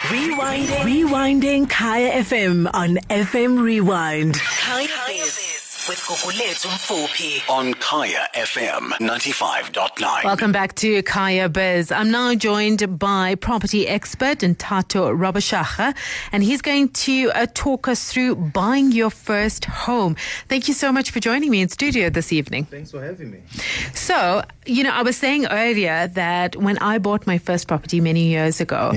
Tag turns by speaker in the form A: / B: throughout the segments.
A: Rewinding Kaya FM on FM Rewind. Kaya Biz with Gugulethu Mfuphi
B: on Kaya FM 95.9.
C: Welcome back to Kaya Biz. I'm now joined by property expert Ntato Rabashakha, and he's going to talk us through buying your first home. Thank you so much for joining me in studio this evening.
D: Thanks for having me.
C: So, I was saying earlier that when I bought my first property many years ago,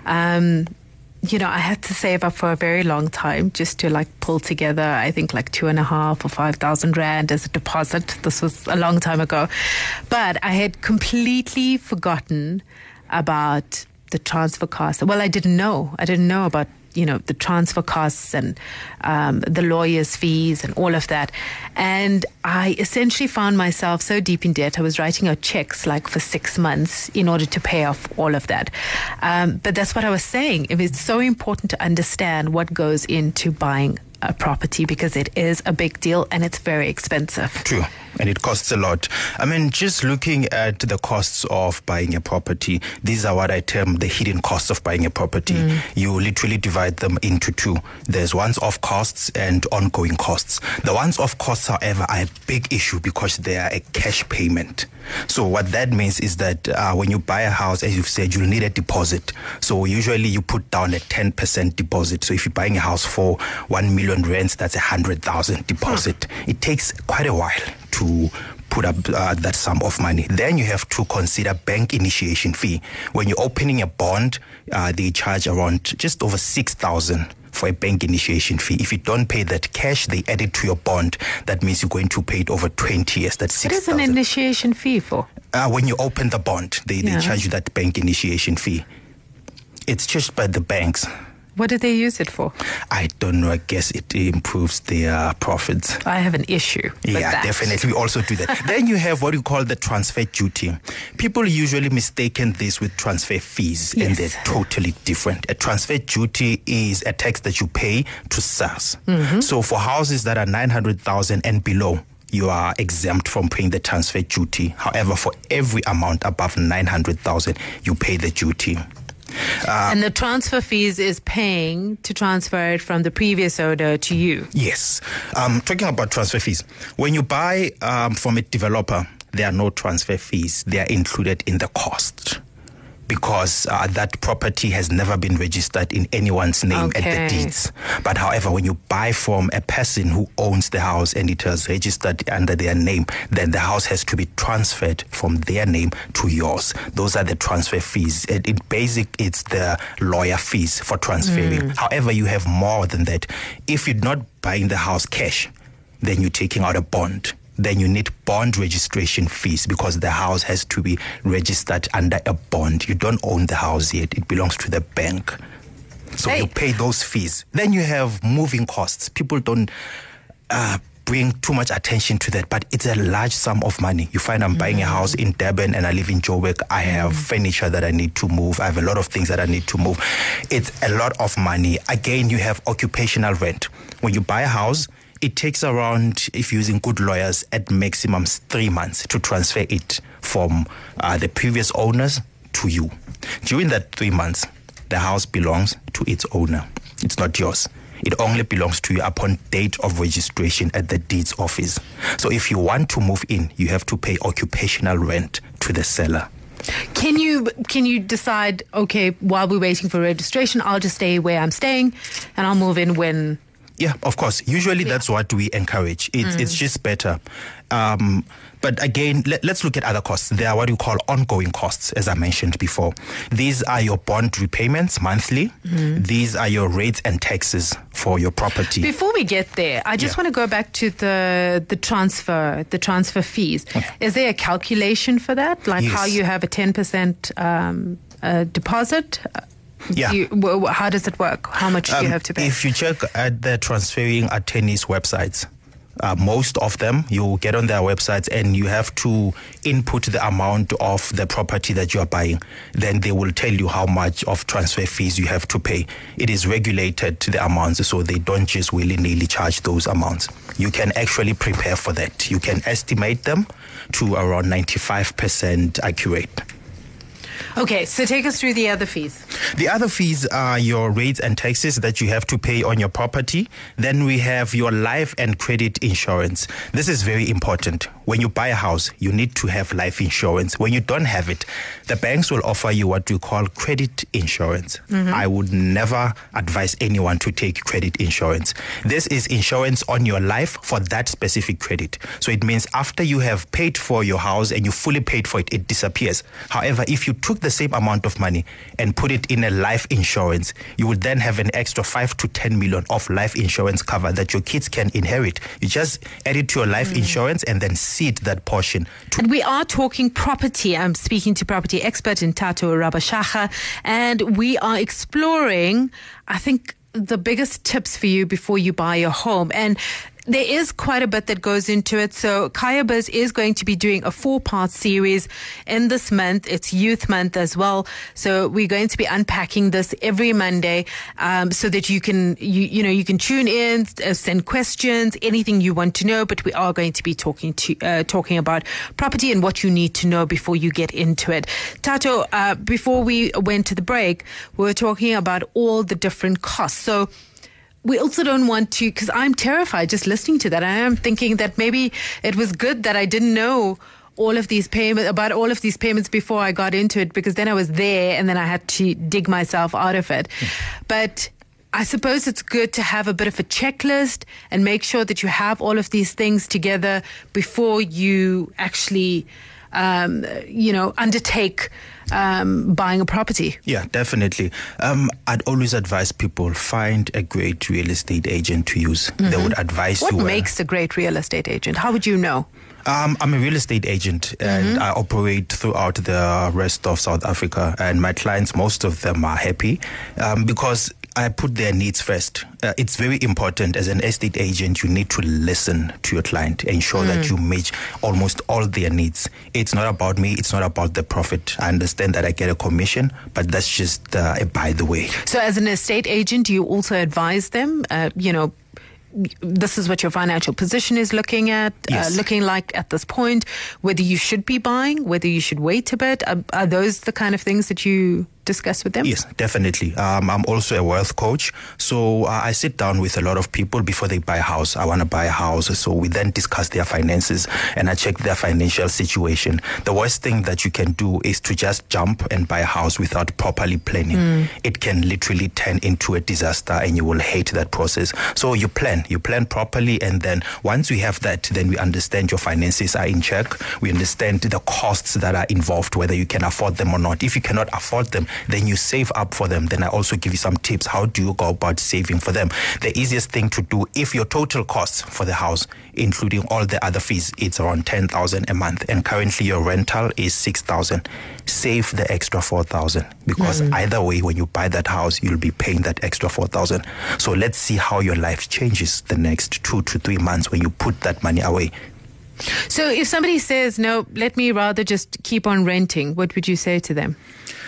C: I had to save up for a very long time just to pull together, I think 2,500 or 5,000 rand as a deposit. This was a long time ago. But I had completely forgotten about the transfer costs. Well, I didn't know about the transfer costs and the lawyer's fees and all of that. And I essentially found myself so deep in debt. I was writing out checks for 6 months in order to pay off all of that. But that's what I was saying. It's so important to understand what goes into buying a property because it is a big deal and it's very expensive.
D: True. And it costs a lot. I mean, just looking at the costs of buying a property, these are what I term the hidden costs of buying a property. You literally divide them into two. There's once-off costs and ongoing costs. The once-off costs, however, are a big issue because they are a cash payment. So what that means is that when you buy a house, as you've said, you'll need a deposit. So usually you put down a 10% deposit. So if you're buying a house for 1 million rands, that's 100,000 deposit. It takes quite a while to put up that sum of money. Then you have to consider bank initiation fee. When you're opening a bond, they charge around just over 6,000 for a bank initiation fee. If you don't pay that cash, they add it to your bond. That means you're going to pay it over 20 years. That's 6,000.
C: What is an initiation fee for?
D: When you open the bond, they charge you that bank initiation fee. It's charged by the banks.
C: What do they use it for?
D: I don't know. I guess it improves their profits.
C: I have an issue with that.
D: Definitely. We also do that. Then you have what you call the transfer duty. People usually mistaken this with transfer fees, and they're totally different. A transfer duty is a tax that you pay to SARS. So for houses that are 900,000 and below, you are exempt from paying the transfer duty. However, for every amount above 900,000, you pay the duty.
C: And the transfer fees is paying to transfer it from the previous owner to you.
D: Yes. Talking about transfer fees, when you buy from a developer, there are no transfer fees. They are included in the cost because that property has never been registered in anyone's name at the deeds. But however, when you buy from a person who owns the house and it is registered under their name, then the house has to be transferred from their name to yours. Those are the transfer fees. It's the lawyer fees for transferring. However, you have more than that. If you're not buying the house cash, then you're taking out a bond. Then you need bond registration fees because the house has to be registered under a bond. You don't own the house yet. It belongs to the bank. So you pay those fees. Then you have moving costs. People don't bring too much attention to that, but it's a large sum of money. You find I'm buying a house in Durban and I live in Joburg. I have furniture that I need to move. I have a lot of things that I need to move. It's a lot of money. Again, you have occupational rent. When you buy a house, it takes around, if you're using good lawyers, at maximum 3 months to transfer it from the previous owners to you. During that 3 months, the house belongs to its owner. It's not yours. It only belongs to you upon date of registration at the deeds office. So if you want to move in, you have to pay occupational rent to the seller.
C: Can you decide, okay, while we're waiting for registration, I'll just stay where I'm staying and I'll move in when...
D: Yeah, of course. Usually that's what we encourage. It's just better. But again, let's look at other costs. There are what you call ongoing costs, as I mentioned before. These are your bond repayments monthly. These are your rates and taxes for your property.
C: Before we get there, I just want to go back to the transfer fees.
D: Okay.
C: Is there a calculation for that?
D: Yes.
C: How you have a 10% deposit?
D: Yeah.
C: How does it work? How much do you have to pay?
D: If you check at the transferring attorneys' websites, most of them, you get on their websites and you have to input the amount of the property that you are buying. Then they will tell you how much of transfer fees you have to pay. It is regulated to the amounts, so they don't just willy-nilly charge those amounts. You can actually prepare for that. You can estimate them to around 95% accurate.
C: Okay, so take us through the other fees.
D: The other fees are your rates and taxes that you have to pay on your property. Then we have your life and credit insurance. This is very important. When you buy a house, you need to have life insurance. When you don't have it, the banks will offer you what we call credit insurance. I would never advise anyone to take credit insurance. This is insurance on your life for that specific credit. So it means after you have paid for your house and you fully paid for it, it disappears. However, if you took the same amount of money and put it in a life insurance, you would then have an extra 5 to 10 million of life insurance cover that your kids can inherit. You just add it to your life insurance and then seed that portion.
C: And we are talking property. I'm speaking to property expert Ntato Rabashakga, and we are exploring, I think, the biggest tips for you before you buy your home. And there is quite a bit that goes into it. So Kaya Biz is going to be doing a 4-part series in this month. It's Youth Month as well. So we're going to be unpacking this every Monday, so that you can, you can tune in, send questions, anything you want to know. But we are going to be talking about property and what you need to know before you get into it. Tato, before we went to the break, we were talking about all the different costs. So we also don't want to, because I'm terrified just listening to that. I am thinking that maybe it was good that I didn't know all of these payments before I got into it, because then I was there and then I had to dig myself out of it. But I suppose it's good to have a bit of a checklist and make sure that you have all of these things together before you actually, undertake buying a property.
D: Yeah, definitely. I'd always advise people, find a great real estate agent to use. They would advise
C: What
D: you.
C: makes a great real estate agent? How would you know?
D: I'm a real estate agent and I operate throughout the rest of South Africa, and my clients, most of them are happy because I put their needs first. It's very important as an estate agent. You need to listen to your client, ensure that you meet almost all their needs. It's not about me. It's not about the profit. I understand that I get a commission, but that's just a by the way.
C: So as an estate agent, do you also advise them, this is what your financial position is looking like at this point, whether you should be buying, whether you should wait a bit? Are those the kind of things that you discuss with them?
D: Yes, definitely. I'm also a wealth coach. So I sit down with a lot of people before they buy a house. I want to buy a house. So we then discuss their finances and I check their financial situation. The worst thing that you can do is to just jump and buy a house without properly planning. It can literally turn into a disaster and you will hate that process. So you plan properly, and then once we have that, then we understand your finances are in check. We understand the costs that are involved, whether you can afford them or not. If you cannot afford them, then you save up for them. Then I also give you some tips. How do you go about saving for them? The easiest thing to do, if your total costs for the house, including all the other fees, it's around 10,000 a month, and currently your rental is 6,000. Save the extra 4,000, because either way, when you buy that house, you'll be paying that extra 4,000. So let's see how your life changes the next 2 to 3 months when you put that money away.
C: So if somebody says, no, let me rather just keep on renting, what would you say to them?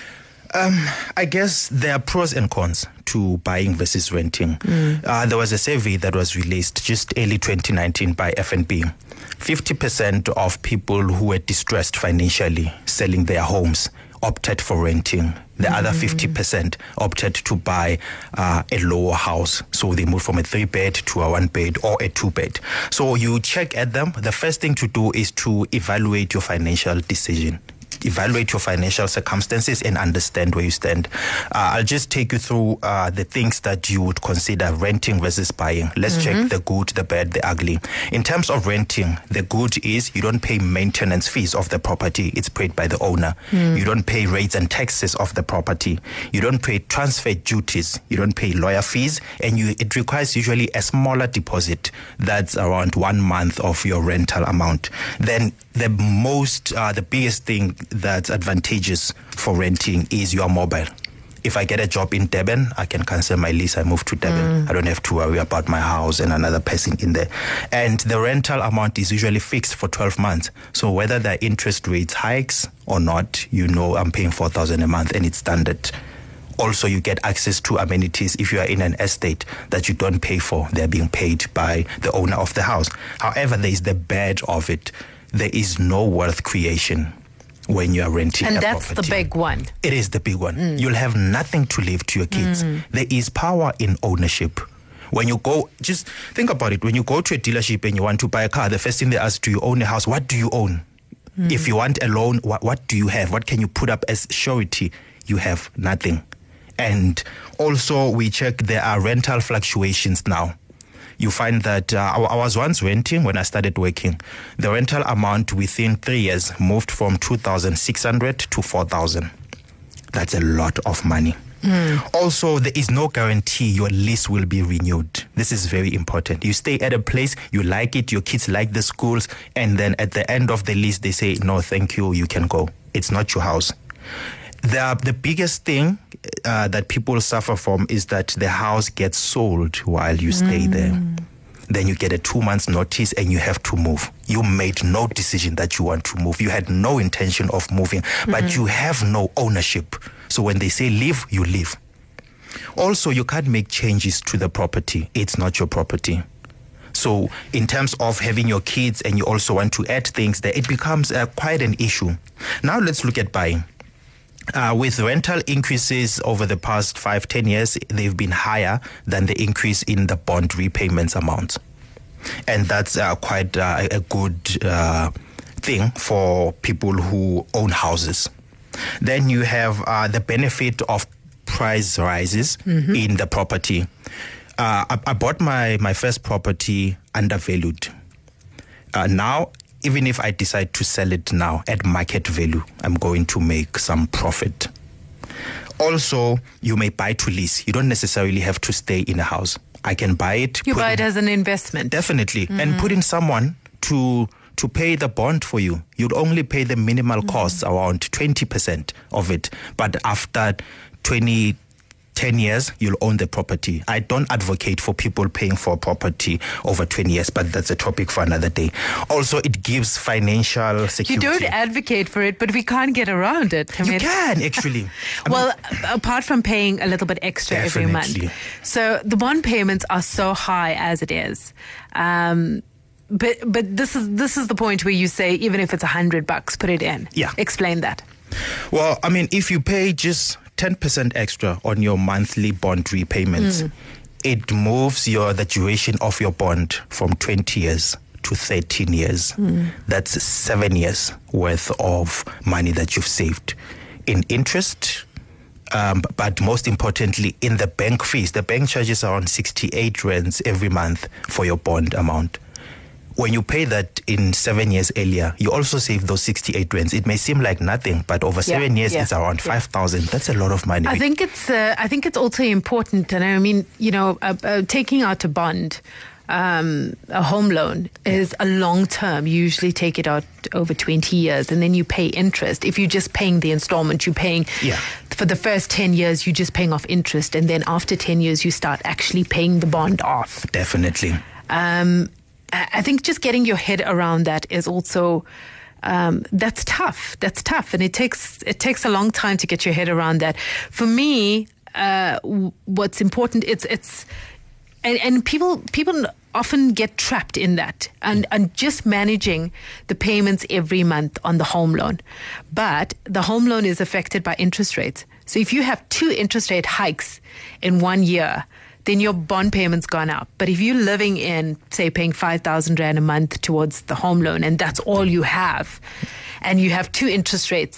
D: I guess there are pros and cons to buying versus renting. There was a survey that was released just early 2019 by FNB. 50% of people who were distressed financially selling their homes opted for renting. The other 50% opted to buy a lower house. So they moved from a 3-bed to a 1-bed or a 2-bed. So you check at them. The first thing to do is to evaluate your financial decision. Evaluate your financial circumstances and understand where you stand. I'll just take you through the things that you would consider renting versus buying. Let's check the good, the bad, the ugly. In terms of renting, the good is you don't pay maintenance fees of the property. It's paid by the owner. You don't pay rates and taxes of the property. You don't pay transfer duties. You don't pay lawyer fees. And it requires usually a smaller deposit. That's around 1 month of your rental amount. Then the biggest thing that's advantageous for renting is you are mobile. If I get a job in Durban, I can cancel my lease. I move to Durban. I don't have to worry about my house and another person in there. And the rental amount is usually fixed for 12 months. So whether the interest rates hikes or not, I'm paying 4,000 a month and it's standard. Also, you get access to amenities if you are in an estate that you don't pay for. They're being paid by the owner of the house. However, there is the bad of it. There is no wealth creation. when you are renting
C: And
D: a
C: that's
D: property.
C: the big one.
D: It is the big one. You'll have nothing to leave to your kids. There is power in ownership. When you go, just think about it. When you go to a dealership and you want to buy a car, the first thing they ask, do you own a house? What do you own? If you want a loan, what do you have? What can you put up as surety? You have nothing. And also, we check there are rental fluctuations now. You find that I was once renting when I started working. The rental amount within 3 years moved from 2,600 to 4,000. That's a lot of money. Also, there is no guarantee your lease will be renewed. This is very important. You stay at a place, you like it, your kids like the schools, and then at the end of the lease, they say, no, thank you, you can go. It's not your house. The biggest thing that people suffer from is that the house gets sold while you stay there. Then you get a 2 months notice and you have to move. You made no decision that you want to move. You had no intention of moving, but you have no ownership. So when they say leave, you leave. Also, you can't make changes to the property. It's not your property. So in terms of having your kids and you also want to add things there, it becomes quite an issue. Now let's look at buying. With rental increases over the past 5-10 years, they've been higher than the increase in the bond repayments amount. And that's quite a good thing for people who own houses. Then you have the benefit of price rises in the property. I bought my first property undervalued. Now, even if I decide to sell it now at market value, I'm going to make some profit. Also, you may buy to lease. You don't necessarily have to stay in a house. I can buy it.
C: You buy it as an investment.
D: Definitely. And put in someone to pay the bond for you. You'd only pay the minimal costs, around 20% of it. But after 10 years, you'll own the property. I don't advocate for people paying for property over 20 years, but that's a topic for another day. Also, it gives financial security.
C: You don't advocate for it, but we can't get around it.
D: You can, actually.
C: Well, apart from paying a little bit extra every
D: Definitely.
C: month. So the bond payments are so high as it is. But this is the point where you say, even if it's $100, put it in.
D: Yeah.
C: Explain that.
D: Well, I mean, if you pay just 10% extra on your monthly bond repayments, it moves the duration of your bond from 20 years to 13 years. That's 7 years worth of money that you've saved in interest. But most importantly, in the bank fees. The bank charges around 68 rands every month for your bond amount. When you pay that in 7 years earlier, you also save those 68 rands. It may seem like nothing, but over 7 years, it's around 5,000. That's a lot of money.
C: I think it's also important, and I mean, taking out a bond, a home loan is a long term. You usually take it out over 20 years, and then you pay interest. If you're just paying the installment, you're paying for the first 10 years, you're just paying off interest, and then after 10 years, you start actually paying the bond off.
D: Definitely.
C: I think just getting your head around that is also that's tough. That's tough, and it takes a long time to get your head around that. For me, what's important and people often get trapped in that and just managing the payments every month on the home loan. But the home loan is affected by interest rates. So if you have 2 interest rate hikes in 1 year, then your bond payment's gone up. But if you're living in, say, paying 5,000 Rand a month towards the home loan, and that's all you have, and you have 2 interest rate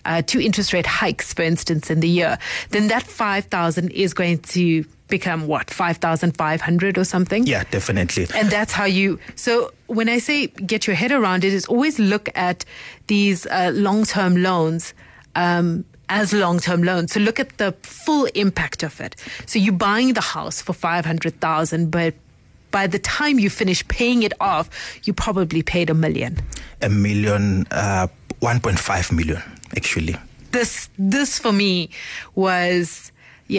C: hikes, for instance, in the year, then that 5,000 is going to become what, 5,500 or something?
D: Yeah, definitely.
C: And that's how so when I say get your head around it, is always look at these long-term loans as long-term loans. So look at the full impact of it. So you're buying the house for 500,000, but by the time you finish paying it off, you probably paid $1 million.
D: $1 million, 1.5 million, actually.
C: This for me was,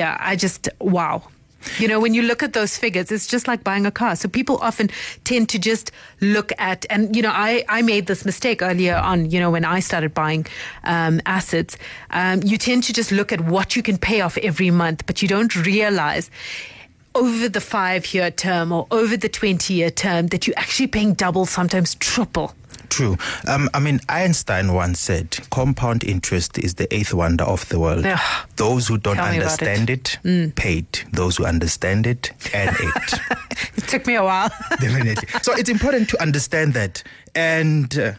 C: wow. When you look at those figures, it's just like buying a car. So people often tend to just look at, and, I made this mistake earlier on, when I started buying assets. You tend to just look at what you can pay off every month, but you don't realize over the 5-year term or over the 20-year term that you're actually paying double, sometimes triple.
D: True. I mean, Einstein once said, compound interest is the 8th wonder of the world.
C: Ugh.
D: Those who don't
C: Tell me about
D: understand it, paid. Those who understand it, earn it.
C: It took me a while.
D: Definitely. So it's important to understand that. And,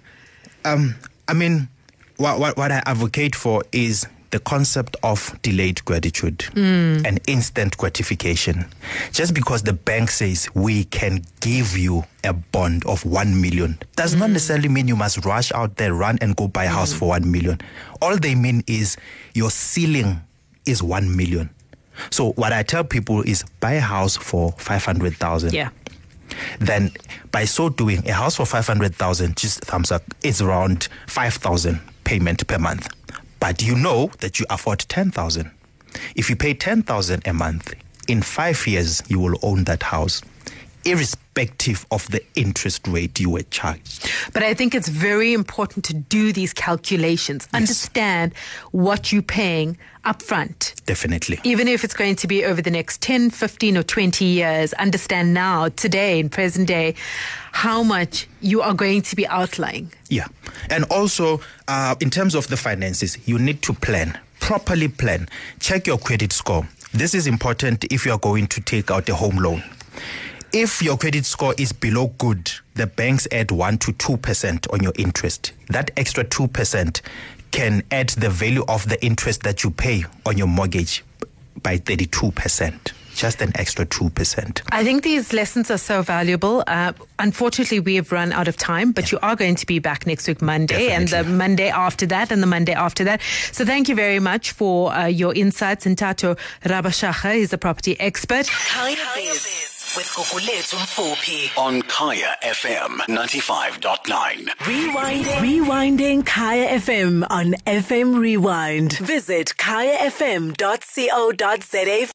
D: I mean, what I advocate for is the concept of delayed gratitude and instant gratification. Just because the bank says we can give you a bond of 1 million does not necessarily mean you must rush out there, run and go buy a house for 1 million. All they mean is your ceiling is 1 million. So what I tell people is buy a house for 500,000.
C: Yeah.
D: Then by so doing, a house for 500,000, just thumbs up, it's around 5,000 payment per month. But you know that you afford 10,000. If you pay 10,000 a month, in 5 years, you will own that house, irrespective of the interest rate you were charged.
C: But I think it's very important to do these calculations, understand what you're paying up front.
D: Definitely.
C: Even if it's going to be over the next 10, 15 or 20 years, understand now, today, in present day, how much you are going to be outlaying.
D: Yeah. And also, in terms of the finances, you need to plan, properly plan. Check your credit score. This is important if you are going to take out a home loan. If your credit score is below good, the banks add 1 to 2% on your interest. That extra 2% can add the value of the interest that you pay on your mortgage by 32%. Just an extra 2%.
C: I think these lessons are so valuable. Unfortunately, we have run out of time, but you are going to be back next week, Monday,
D: Definitely.
C: and the Monday after that, and the Monday after that. So thank you very much for your insights. And Tato Rabashakha is a property expert.
A: Kaya Biz with Gugulethu Mfuphi.
B: On Kaya FM 95.9.
A: Rewinding Kaya FM on FM Rewind. Visit kayafm.co.za